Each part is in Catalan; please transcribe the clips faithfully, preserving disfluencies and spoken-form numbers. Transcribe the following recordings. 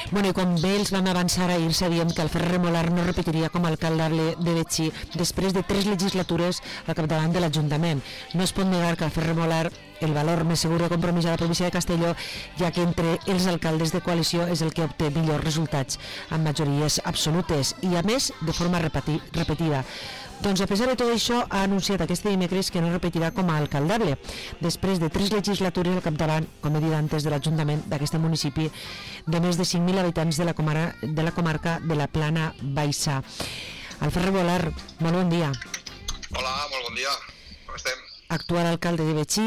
Bueno, i quan bé els vam avançar ahir sabíem que el Ferrer Remolar no repetiria com a alcalde de Betxí després de tres legislatures al capdavant de l'Ajuntament. No es pot negar que el Ferrer Remolar el valor més segur de compromís a la província de Castelló, ja que entre els alcaldes de coalició és el que obté millors resultats amb majories absolutes i a més de forma repeti, repetida. Doncs a pesar de tot això ha anunciat aquest dimecres que no repetirà com a alcaldable després de tres legislatures al capdavant, com he dit antes, de l'Ajuntament d'aquest municipi de més de cinc mil habitants de la, comara, de la comarca de la Plana Baixà. El Ferrer Remolar, molt bon dia. Hola, molt bon dia. Com estem? Actual alcalde de Betxí.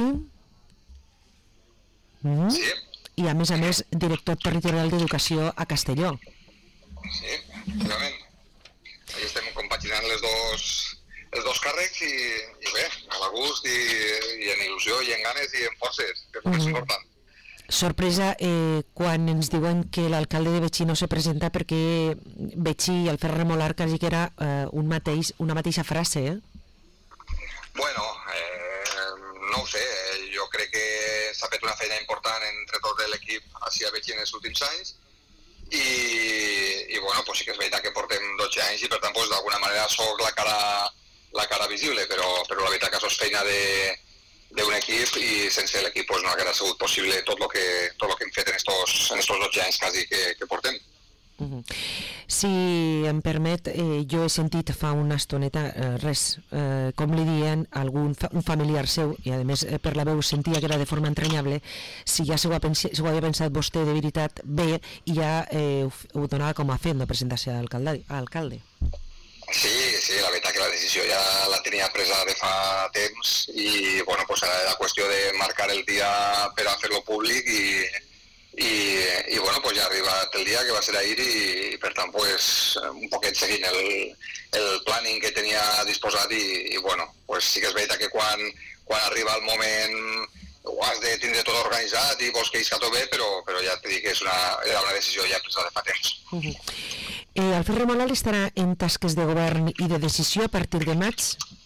Mm. Sí. I a més a més director territorial d'Educació a Castelló. Sí, efectivament. Ahí estem compaginant les dos, els dos càrrecs i, i bé, a la gust i, i en il·lusió i en ganes i en forces, que és mm. important. Sorpresa eh, quan ens diuen que l'alcalde de Betxí no se presenta perquè Betxí i el Ferrer Remolar quasi que era eh, un mateix, una mateixa frase, eh? Bueno, eh, no ho sé, jo crec que s'ha fet una feina important entre tot l'equip així a Betxí en els últims anys i, i bueno, pues sí que és veritat que portem dotze anys i per tant pues, d'alguna manera soc la cara, la cara visible, però, però la veritat que això és feina de d'un equip i sense l'equip pues, no hauria sigut possible tot el que, tot lo que hem fet en estos, en estos dotze anys quasi que, que portem. Uh-huh. Si em permet, eh, jo he sentit fa una estoneta eh, res, eh, com li diuen algun fa, un familiar seu, i a més eh, per la veu sentia que era de forma entranyable, si ja s'ho ha, si ho havia pensat vostè de veritat bé i ja eh, ho, ho donava com a fet, no presentar-se a alcalde. Sí, sí, la veritat que la decisió ja la tenia presa de fa temps i bueno, pues era qüestió de marcar el dia per a fer-lo públic i, i, i bueno, pues ja ha arribat el dia que va ser ahir i, i per tant pues, un poquet seguint el, el planning que tenia disposat i, i bueno, pues sí que és veritat que quan, quan arriba el moment ho has de tindre tot organitzat i vols que isca tot bé, però, però ja t'he dit que és una, era una decisió ja presa de fa temps. Uh-huh. Eh, el Ferrer Remolar estarà en tasques de govern i de decisió a partir de maig?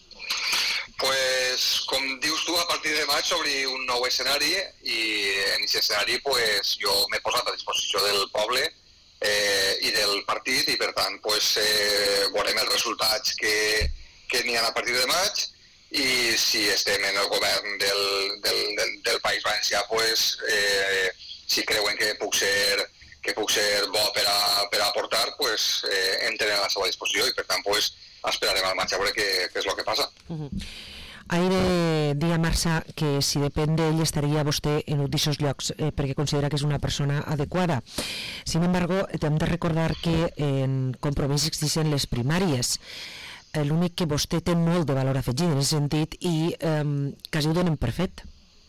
Pues, com dius tu, a partir de maig s'obri un nou escenari i en aquest escenari pues, jo m'he posat a disposició del poble eh, i del partit i per tant pues, eh, veurem els resultats que, que n'hi ha a partir de maig i si estem en el govern del, del, del, del País Valencià pues, eh, si creuen que puc ser que puc ser bo per a, per a aportar, pues, eh, entren a la seva disposició i per tant pues, esperarem al maig a veure què, què és el que passa. Uh-huh. Aire dia Marça que si depèn d'ell estaria vostè en un d'aquests llocs eh, perquè considera que és una persona adequada. Sin embargo, hem de recordar que en Compromís existeixen les primàries. Eh, l'únic que vostè té molt de valor afegit en aquest sentit i eh, quasi ho donen per fet.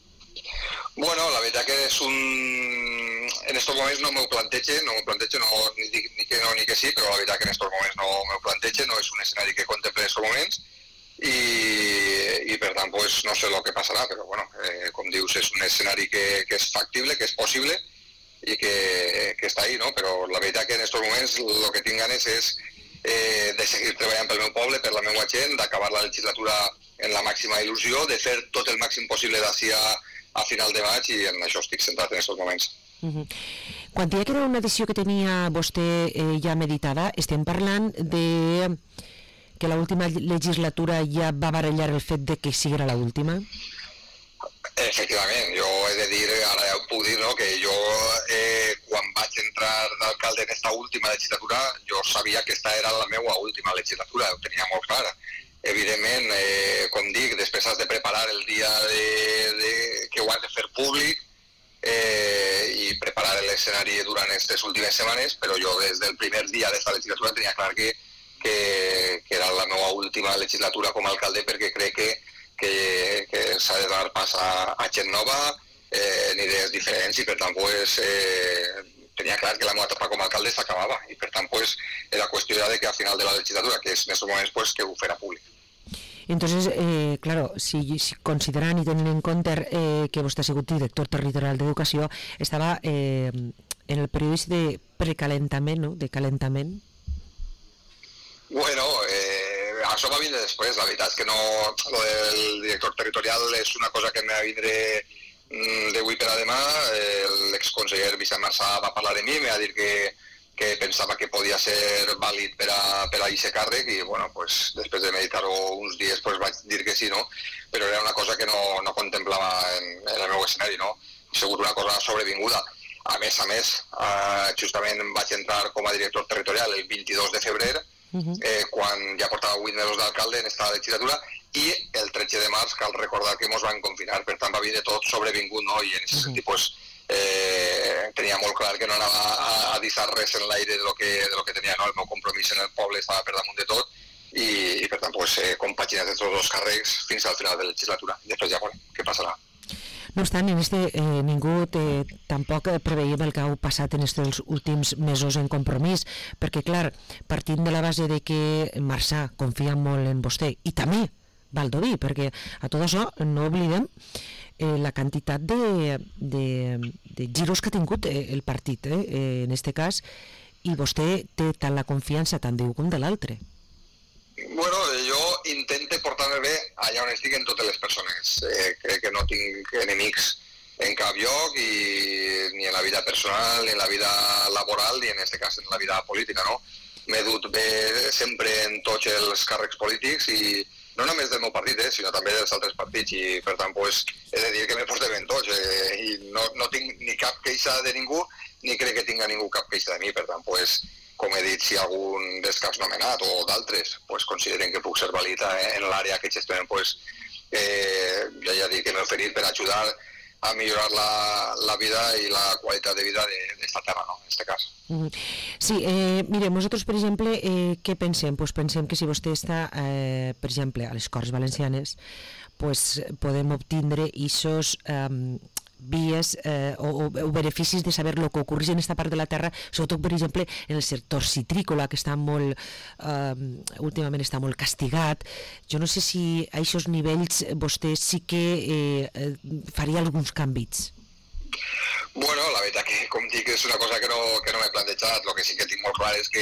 Bueno, la veritat que és un... En estos moments no m'ho plantege, no m'ho plantege, no, ni, ni que no ni que sí, però la veritat que en estos moments no m'ho plantege, no és un escenari que contemple en estos moments i, i per tant pues, no sé el que passarà, però bueno, eh, com dius, és un escenari que, que és factible, que és possible i que, que està ahí, no? Però la veritat que en estos moments el que tinc ganes és eh, de seguir treballant pel meu poble, per la meva gent, d'acabar la legislatura en la màxima il·lusió, de fer tot el màxim possible d'ací a, a final de maig i en això estic centrat en aquests moments. Uh-huh. Quan deia que era una decisió que tenia vostè eh, ja meditada, estem parlant de que l'última legislatura ja va barallar el fet de que siguera l'última? Efectivament, jo he de dir, ara ja ho puc dir, no? Que jo eh, quan vaig entrar d'alcalde en aquesta última legislatura jo sabia que esta era la meva última legislatura, ho tenia molt clar. Evidentment, eh, com dic, després has de preparar el dia de, de, que ho has de fer públic eh, i preparar l'escenari durant aquestes últimes setmanes, però jo des del primer dia d'esta legislatura tenia clar que, que, que era la meva última legislatura com a alcalde perquè crec que, que, que s'ha de dar pas a, a gent nova, eh, en idees diferents i per tant pues, eh, tenia clar que la meva etapa com a alcalde s'acabava i per tant pues, era qüestió ja de que al final de la legislatura, que és en aquests moments pues, que ho farà públic. Entonces, eh, claro, si, si consideran y teniendo en cuenta eh, que vostè ha sigut director territorial d'Educació, estava eh, en el període de precalentament, no?, de calentament. Bueno, eh, això va vindre després, la veritat és que no, lo del director territorial és una cosa que me va vindre d'avui per a demà, l'exconseller Vicent Marsà va parlar de mi, em va dir que que pensava que podia ser vàlid per a, per a aquest càrrec i bueno, pues, després de meditar-ho uns dies pues, vaig dir que sí, no? Però era una cosa que no, no contemplava en, en el meu escenari, no? Segur una cosa sobrevinguda. A més a més, eh, justament vaig entrar com a director territorial el vint-i-dos de febrer, uh-huh. eh, quan ja portava vuit mesos d'alcalde en esta legislatura, i el tretze de març cal recordar que ens van confinar, per tant va haver de tot sobrevingut, no? I en aquest uh-huh. sentit, pues, Eh, tenia molt clar que no anava a, a deixar res en l'aire de lo que, de lo que tenia, no? El meu compromís en el poble estava per damunt de tot i, i per tant pues, eh, compaginat de tots els càrrecs fins al final de la legislatura. Després ja veurem què passarà. No obstant, en este, eh, ningú te, tampoc preveiem el que ha passat en aquests últims mesos en Compromís, perquè clar, partint de la base de que Marsà confia molt en vostè i també Baldoví, perquè a tot això no oblidem Eh, la quantitat de, de, de giros que ha tingut eh, el partit, eh, eh, en este cas, i vostè té tant la confiança tant d'un com de l'altre. Bueno, jo intento portar-me bé allà on estic en totes les persones. Eh, crec que no tinc enemics en cap lloc, i ni en la vida personal, ni en la vida laboral, ni en aquest cas en la vida política, no? M'he dut bé sempre en tots els càrrecs polítics i no només del meu partit, eh, sinó també dels altres partits, i per tant pues, he de dir que m'he portat ben tots, eh, i no, no tinc ni cap queixa de ningú, ni crec que tinga ningú cap queixa de mi, per tant, pues, com he dit, si algun dels caps nomenat o d'altres pues, consideren que puc ser vàlid en l'àrea que gestionen, pues, eh, ja ja dic que m'he oferit per ajudar a millorar la, la vida i la qualitat de vida d'esta terra, no? En aquest cas. Sí, eh, mire, nosaltres, per exemple, eh, què pensem? Pues pensem que si vostè està, eh, per exemple, a les Corts Valencianes, pues podem obtindre aquests eh, vies eh, o, o beneficis de saber el que ocorre en aquesta part de la terra, sobretot, per exemple, en el sector citrícola, que està molt, eh, últimament està molt castigat. Jo no sé si a aquests nivells vostè sí que eh, faria alguns canvis. Bueno, la veritat que, com dic, és una cosa que no, que no m'he plantejat. El que sí que tinc molt clar és que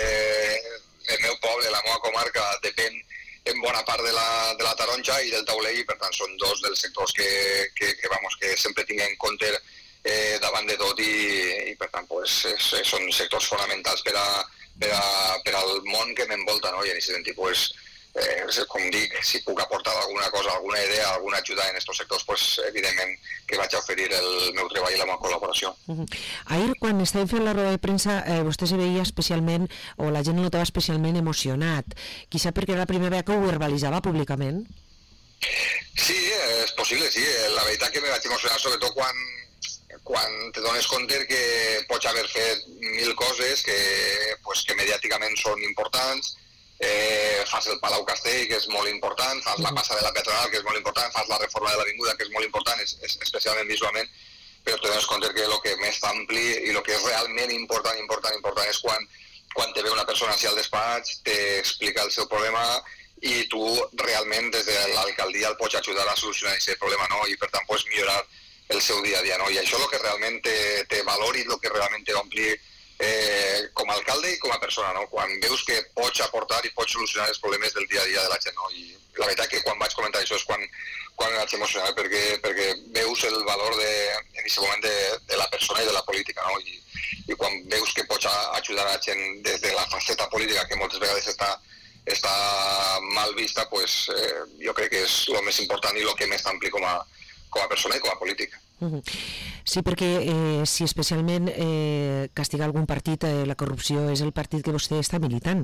el meu poble, la meva comarca, depèn en bona part de la, de la taronja i del tauler, i per tant són dos dels sectors que, que, que, vamos, que sempre tinc en compte eh, davant de tot, i, i per tant pues, és, són sectors fonamentals per, a, per, a, per al món que m'envolta, no? I en aquest sentit, pues, eh, com dic, si puc aportar alguna cosa, alguna idea, alguna ajuda en aquests sectors, pues, evidentment que vaig a oferir el meu treball i la meva col·laboració. Uh-huh. Ahir, quan estàvem fent la roda de premsa, eh, vostè se veia especialment, o la gent el notava especialment emocionat, quizá perquè era la primera vegada que ho verbalitzava públicament? Sí, és possible, sí. La veritat que me vaig emocionar, sobretot quan, quan te dones compte que pots haver fet mil coses que, pues, que mediàticament són importants, eh, fas el Palau Castell, que és molt important, fas la passa de la Petronal, que és molt important, fas la reforma de l'Avinguda, que és molt important, és, és, especialment visualment, però te dones compte que el que més ampli i el que és realment important, important, important és quan, quan te ve una persona així al despatx, t'explica el seu problema i tu realment des de l'alcaldia el pots ajudar a solucionar aquest problema, no? I per tant pots millorar el seu dia a dia, no? I això és el que realment te, te valori, el que realment te ompli eh, com a alcalde i com a persona, no? Quan veus que pots aportar i pots solucionar els problemes del dia a dia de la gent, no? I la veritat que quan vaig comentar això és quan, quan em vaig emocionar, perquè, perquè veus el valor de, en aquest moment de, de la persona i de la política, no? I, i quan veus que pots ajudar a la gent des de la faceta política, que moltes vegades està, està mal vista, pues, eh, jo crec que és el més important i el que més t'ampli com a, com a persona i com a política. Sí, perquè eh, si especialment eh, castigar algun partit, eh, la corrupció és el partit que vostè està militant.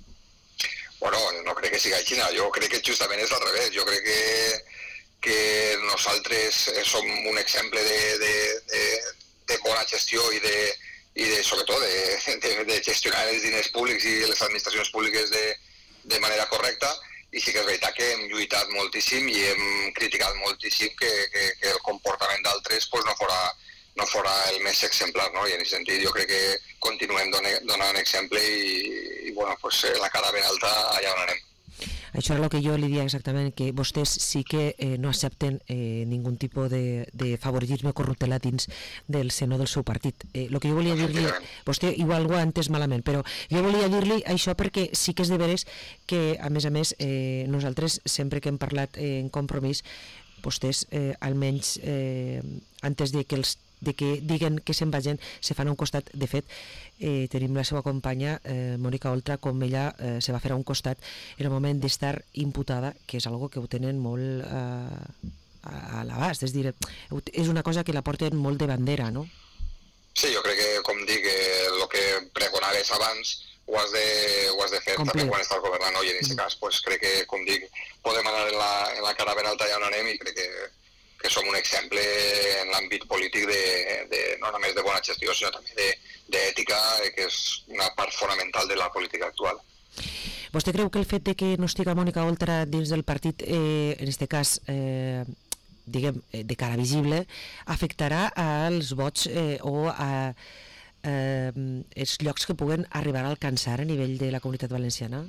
Bueno, no crec que sigui així, jo crec que justament és al revés. Jo crec que, que nosaltres som un exemple de, de, de, de bona gestió i de, i de sobretot de, de, de gestionar els diners públics i les administracions públiques de, de manera correcta. I sí que és veritat que hem lluitat moltíssim i hem criticat moltíssim que, que, que el comportament d'altres pues, no, fora, no fora el més exemplar, no? I en aquest sentit jo crec que continuem donant exemple i, i bueno, pues, la cara ben alta allà on anem. Això és el que jo li diria exactament, que vostès sí que eh, no accepten eh, ningú tipus de, de favoritisme corruptela dins del seno del seu partit. Eh, el que jo volia dir-li, vostè igual ho ha entès malament, però jo volia dir-li això perquè sí que és de veres que, a més a més, eh, nosaltres sempre que hem parlat eh, en Compromís, vostès eh, almenys eh, antes de que els de que diguen que se'n vagin, se fan a un costat. De fet, eh, tenim la seva companya, eh, Mònica Oltra, com ella eh, se va fer a un costat en el moment d'estar imputada, que és algo que ho tenen molt eh, a l'abast, és dir, és una cosa que la porten molt de bandera, no? Sí, jo crec que, com dic, el que pregonaves abans ho has de, ho has de fer Complet. També quan estàs governant, no? I en aquest mm. cas, pues, crec que, com dic, podem anar en la, en la cara ben alta ja on anem i crec que que som un exemple en l'àmbit polític de, de, no només de bona gestió, sinó també d'ètica, que és una part fonamental de la política actual. Vostè creu que el fet de que no estiga Mònica Oltra dins del partit, eh, en aquest cas, eh, diguem, de cara visible, afectarà als vots eh, o a eh, els llocs que puguen arribar a alcançar a nivell de la Comunitat Valenciana?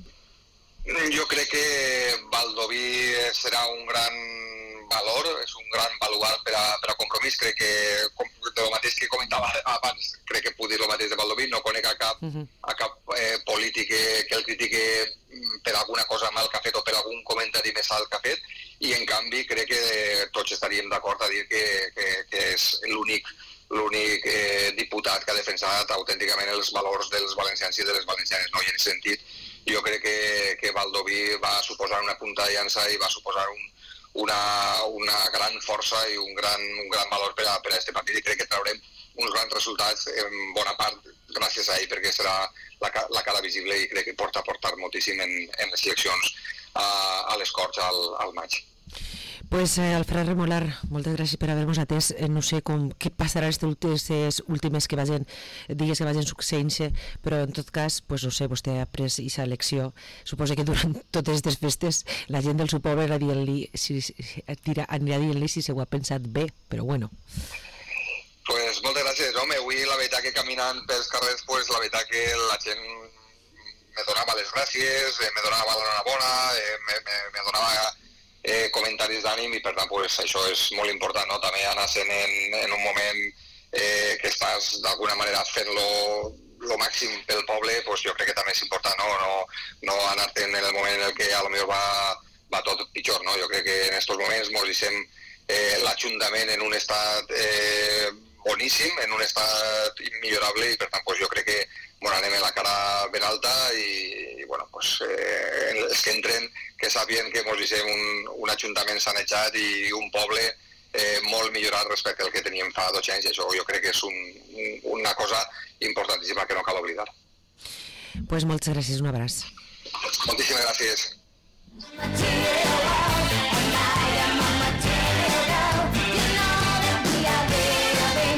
Jo crec que Baldoví serà un gran valor, és un gran baluart per a, per a Compromís. Crec que, com, el mateix que comentava abans, crec que puc dir el mateix de Baldoví, no conec a cap, uh-huh. a cap eh, polític que, que el critique per alguna cosa mal que ha fet o per algun comentari més alt que ha fet, i en canvi crec que tots estaríem d'acord a dir que, que, que és l'únic l'únic eh, diputat que ha defensat autènticament els valors dels valencians i de les valencianes, no? I en aquest sentit jo crec que, que Baldoví va suposar una punta de llança i va suposar un, una, una gran força i un gran, un gran valor per a, per a este partit, i crec que traurem uns grans resultats en bona part gràcies a ell, perquè serà la, la cara visible i crec que porta a portar moltíssim en, en les eleccions a, a les Corts al, al maig. Pues eh, Alfred Remolar, moltes gràcies per haver-nos atès. Eh, no sé com, què passarà aquestes últimes que vagin, dies que vagin succeint-se, però en tot cas, pues, no sé, vostè ha pres aquesta elecció. Suposo que durant totes aquestes festes la gent del seu poble anirà dient-li si, anirà dient-li si se ho ha pensat bé, però bueno. Pues moltes gràcies, home. Avui la veritat que caminant pels carrers, pues, la veritat que la gent me donava les gràcies, me donava l'enhorabona, me, me, me donava Eh, comentaris d'ànim, i per tant pues, això és molt important, no? També anar sent en, en un moment eh, que estàs d'alguna manera fent-lo lo màxim pel poble, pues, jo crec que també és important, no, no, no anar-te'n en el moment en el que a lo millor va, va tot pitjor, no? Jo crec que en aquests moments ens deixem eh, l'Ajuntament en un estat eh, boníssim, en un estat immillorable, i per tant pues, jo crec que bueno, anem a la cara ben alta i, i bueno, pues, eh, els que entren que sàpien que ens deixem un, un ajuntament sanejat i un poble eh, molt millorat respecte al que teníem fa dotze anys, i això jo crec que és un, un, una cosa importantíssima que no cal oblidar. Pues moltes gràcies, un abraç. Moltíssimes gràcies.